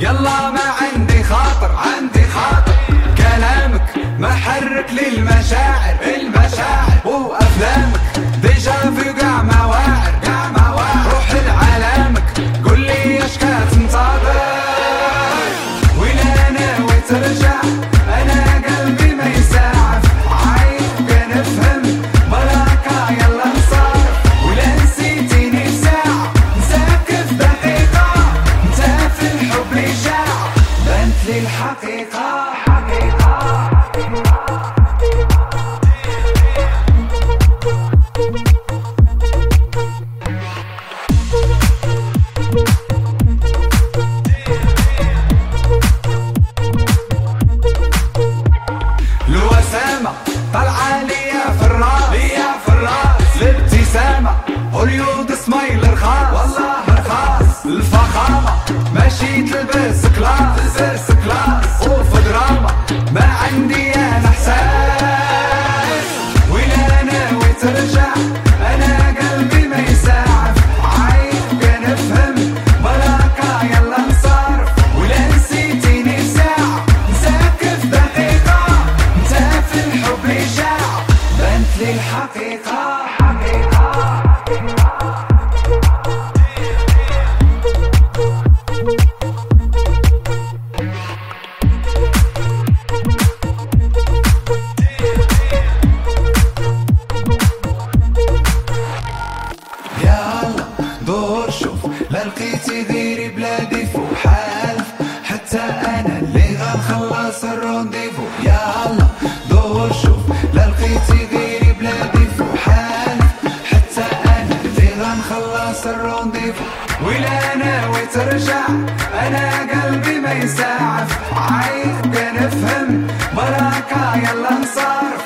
يلا ما عندي خاطر، عندي خاطر. كلامك محرك للمشاعر، المشاعر. وافلامك ديجا في قاع مواعر، قاع مواعر. روح لعالمك قول لي اش كتنتظر. وين انا وترجع انا قلبي ما يساعف. عايز كنفهم بركة يلا نصرف. ولا نسيتيني في ساعة نساك في دقيقة. انت في الحب لي شاع بانت لي الحقيقة، حقيقة. الوسامة طلعة ليا في الراس، ليا في الراس. الابتسامة هوليود سمايل رخاص، والله رخاص. الفخامة ماشي تلبس كلاس، تلبس كلاس. وفي دراما ما عندي انا احساس. وين انا وترجع انا قلبي ما يساعف. عايز كنفهم بركة يلا نصرف. ولا نسيتيني في ساعة نساك في دقيقة. انت في الحب لي شاع بانت لي الحقيقة، حقيقة. يلا دور شوف لا لقيتي غيري بلادي فوق حالف. حتى انا اللي غنخلص الرونديفو. يلا دور شوف لا لقيتي غيري بلادي فوق حالف. حتى انا اللي غنخلص الرونديفو. ولا انا وترجع انا قلبي ما يساعف. عايز كنفهم بركة يلا نصرف.